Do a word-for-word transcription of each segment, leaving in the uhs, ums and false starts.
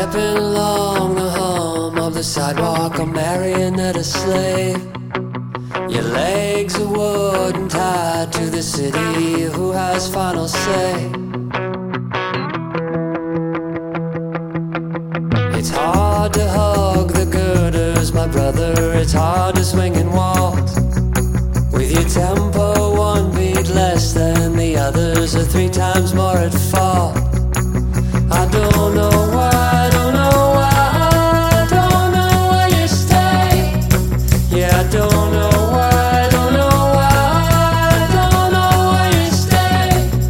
stepping along the hum of the sidewalk, a marionette slave. Your legs are wood and tied to the city. Who has final say? It's hard to hug the girders, my brother. It's hard to swing and waltz with your tempo one beat less than the others, or three times more at fault. I don't know why, I don't know why, I don't know why you stay. Yeah, I don't know why, I don't know why, I don't know why you stay.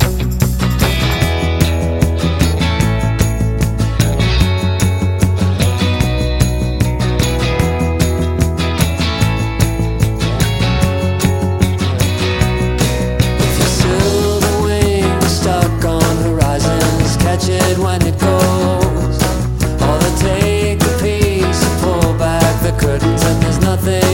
If your silver wings stuck on horizons, catch it when it goes, or they take a piece and pull back the curtains and there's nothing